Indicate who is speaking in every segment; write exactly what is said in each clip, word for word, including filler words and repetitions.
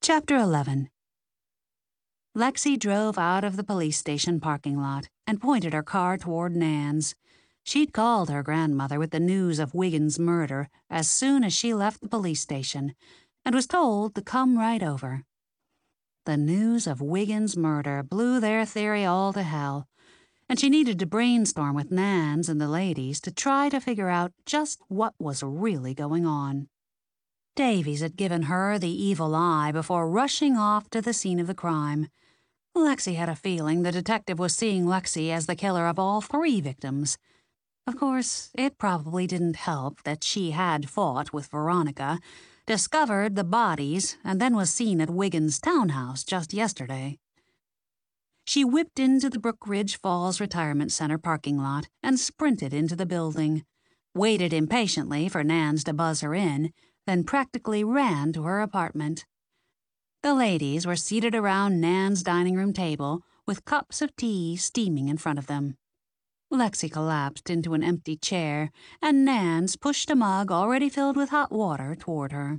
Speaker 1: Chapter eleven. Lexi drove out of the police station parking lot and pointed her car toward Nan's. She'd called her grandmother with the news of Wiggins' murder as soon as she left the police station and was told to come right over. The news of Wiggins' murder blew their theory all to hell, and she needed to brainstorm with Nan's and the ladies to try to figure out just what was really going on. Davies had given her the evil eye before rushing off to the scene of the crime. Lexi had a feeling the detective was seeing Lexi as the killer of all three victims. Of course, it probably didn't help that she had fought with Veronica, discovered the bodies, and then was seen at Wiggins' townhouse just yesterday. She whipped into the Brookridge Falls Retirement Center parking lot and sprinted into the building, waited impatiently for Nan's to buzz her in, then practically ran to her apartment. The ladies were seated around Nan's dining room table with cups of tea steaming in front of them. Lexi collapsed into an empty chair, and Nan's pushed a mug already filled with hot water toward her.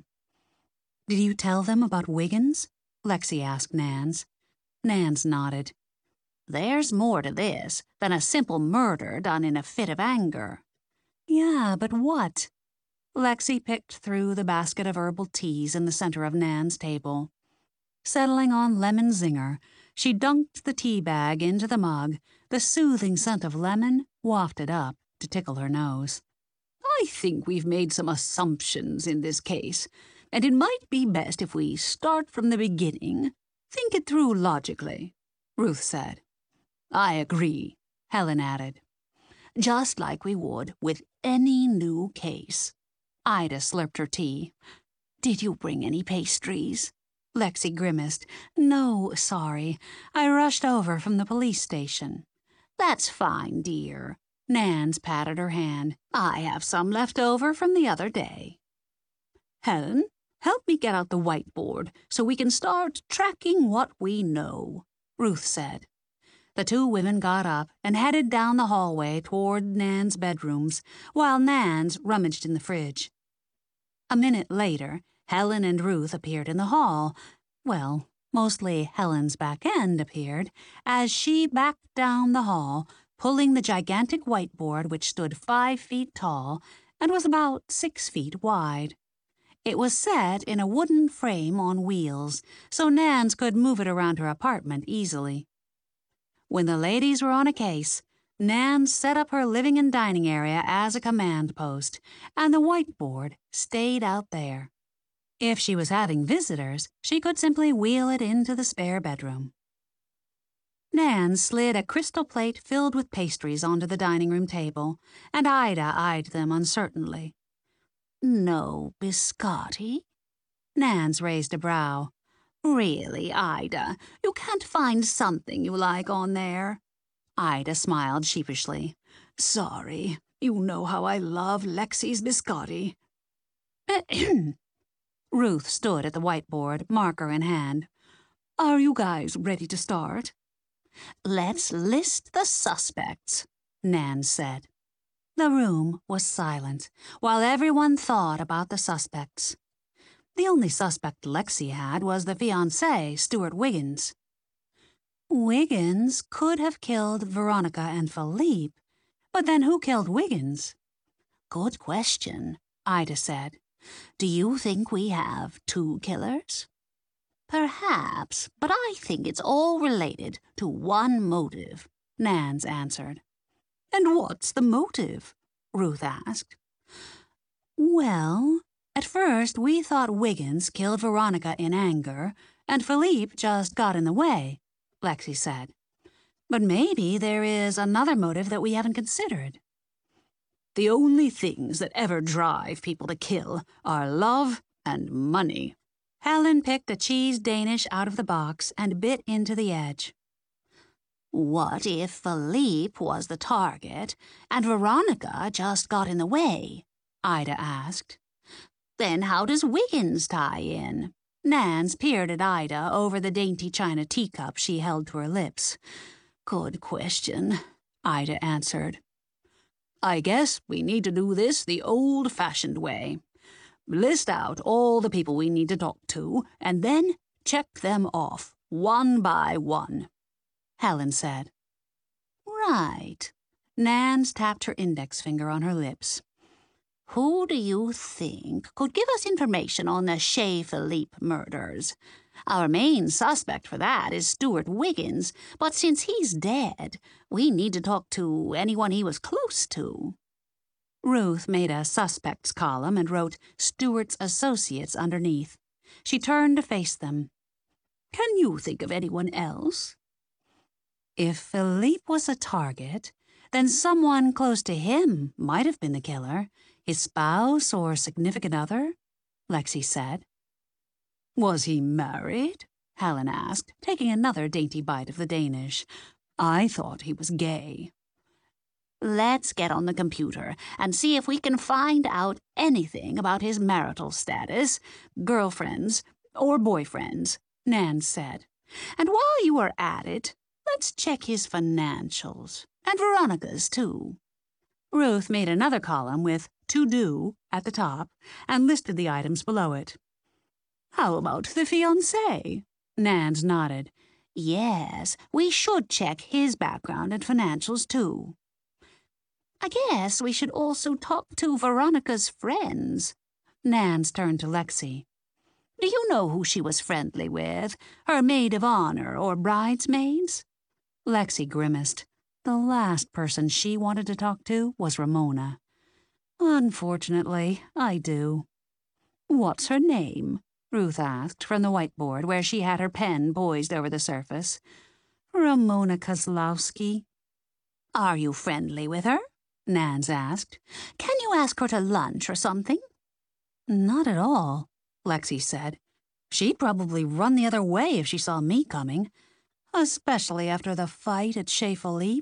Speaker 1: "Did you tell them about Wiggins?" Lexi asked Nan's. Nan's nodded. "There's more to this than a simple murder done in a fit of anger." "Yeah, but what?" Lexi picked through the basket of herbal teas in the center of Nan's table. Settling on lemon zinger, she dunked the tea bag into the mug, the soothing scent of lemon wafted up to tickle her nose. "I think we've made some assumptions in this case, and it might be best if we start from the beginning, think it through logically," Ruth said. "I agree," Helen added. "Just like we would with any new case." Ida slurped her tea. "Did you bring any pastries?" Lexi grimaced. "No, sorry. I rushed over from the police station." "That's fine, dear." Nan's patted her hand. "I have some left over from the other day." "Helen, help me get out the whiteboard so we can start tracking what we know," Ruth said. The two women got up and headed down the hallway toward Nan's bedrooms, while Nan's rummaged in the fridge. A minute later, Helen and Ruth appeared in the hall. Well, mostly Helen's back end appeared, as she backed down the hall, pulling the gigantic whiteboard which stood five feet tall and was about six feet wide. It was set in a wooden frame on wheels, so Nan's could move it around her apartment easily. When the ladies were on a case, Nan set up her living and dining area as a command post, and the whiteboard stayed out there. If she was having visitors, she could simply wheel it into the spare bedroom. Nan slid a crystal plate filled with pastries onto the dining room table, and Ida eyed them uncertainly. "No biscotti?" Nan's raised a brow. "Really, Ida, you can't find something you like on there?" Ida smiled sheepishly. "Sorry, you know how I love Lexi's biscotti." Ruth stood at the whiteboard, marker in hand. "Are you guys ready to start?" "Let's list the suspects," Nan said. The room was silent, while everyone thought about the suspects. The only suspect Lexi had was the fiancé, Stuart Wiggins. Wiggins could have killed Veronica and Philippe, but then who killed Wiggins? "Good question," Ida said. "Do you think we have two killers?" "Perhaps, but I think it's all related to one motive," Nan's answered. "And what's the motive?" Ruth asked. "Well, at first we thought Wiggins killed Veronica in anger, and Philippe just got in the way," Lexi said. "But maybe there is another motive that we haven't considered." "The only things that ever drive people to kill are love and money." Helen picked a cheese Danish out of the box and bit into the edge. "What if Philippe was the target and Veronica just got in the way?" Ida asked. "Then how does Wiggins tie in?" Nan's peered at Ida over the dainty china teacup she held to her lips. "Good question," Ida answered. "I guess we need to do this the old-fashioned way. List out all the people we need to talk to, and then check them off, one by one," Helen said. "Right." Nance tapped her index finger on her lips. "Who do you think could give us information on the Chez Philippe murders? Our main suspect for that is Stuart Wiggins, but since he's dead, we need to talk to anyone he was close to." Ruth made a suspects column and wrote Stuart's associates underneath. She turned to face them. "Can you think of anyone else?" If Philippe was a target, then someone close to him might have been the killer. His spouse or significant other, Lexi said. "Was he married?" Helen asked, taking another dainty bite of the Danish. "I thought he was gay." "Let's get on the computer and see if we can find out anything about his marital status, girlfriends, or boyfriends," Nance said. "And while you are at it, let's check his financials, and Veronica's, too." Ruth made another column with "to do" at the top and listed the items below it. "How about the fiancé?" Nance nodded. "Yes, we should check his background and financials, too." "I guess we should also talk to Veronica's friends." Nance turned to Lexi. "Do you know who she was friendly with? Her maid of honor or bridesmaids?" Lexi grimaced. The last person she wanted to talk to was Ramona. "Unfortunately, I do." "What's her name?" Ruth asked from the whiteboard where she had her pen poised over the surface. "Ramona Kozlowski." "Are you friendly with her?" Nance asked. "Can you ask her to lunch or something?" "Not at all," Lexi said. "She'd probably run the other way if she saw me coming, especially after the fight at Chez Philippe."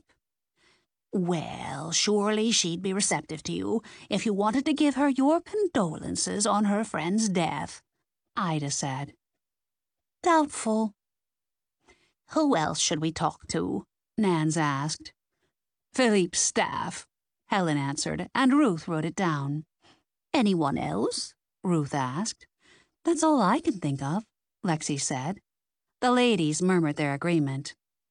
Speaker 1: "Well, surely she'd be receptive to you if you wanted to give her your condolences on her friend's death," Ida said. "Doubtful." "Who else should we talk to?" Nance asked. "Philippe's staff," Helen answered, and Ruth wrote it down. "Anyone else?" Ruth asked. "That's all I can think of," Lexi said. The ladies murmured their agreement.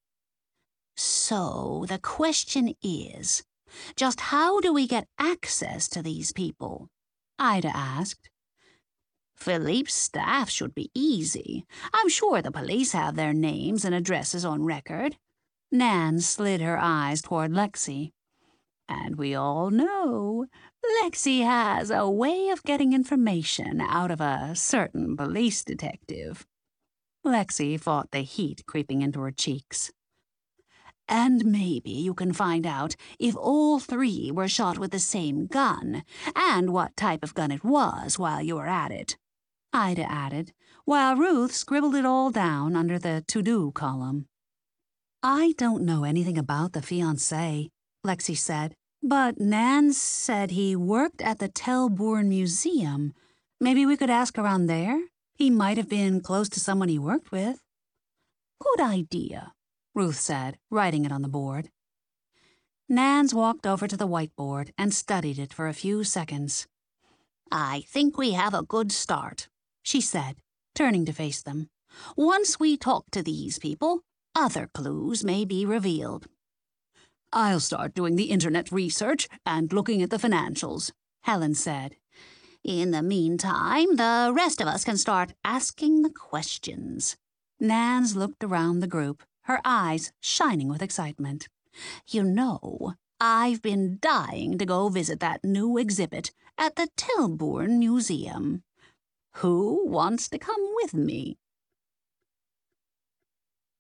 Speaker 1: "So the question is, just how do we get access to these people?" Ida asked. "Philippe's staff should be easy. I'm sure the police have their names and addresses on record." Nan slid her eyes toward Lexi. "And we all know Lexi has a way of getting information out of a certain police detective." Lexi fought the heat creeping into her cheeks. "And maybe you can find out if all three were shot with the same gun, and what type of gun it was while you were at it," Ida added, while Ruth scribbled it all down under the to-do column. "I don't know anything about the fiancé," Lexi said, "but Nance said he worked at the Telbourne Museum. Maybe we could ask around there? He might have been close to someone he worked with." "Good idea," Ruth said, writing it on the board. Nance walked over to the whiteboard and studied it for a few seconds. "I think we have a good start," she said, turning to face them. "Once we talk to these people, other clues may be revealed." "I'll start doing the internet research and looking at the financials," Helen said. "In the meantime, the rest of us can start asking the questions." Nance looked around the group, her eyes shining with excitement. "You know, I've been dying to go visit that new exhibit at the Telbourne Museum. Who wants to come with me?"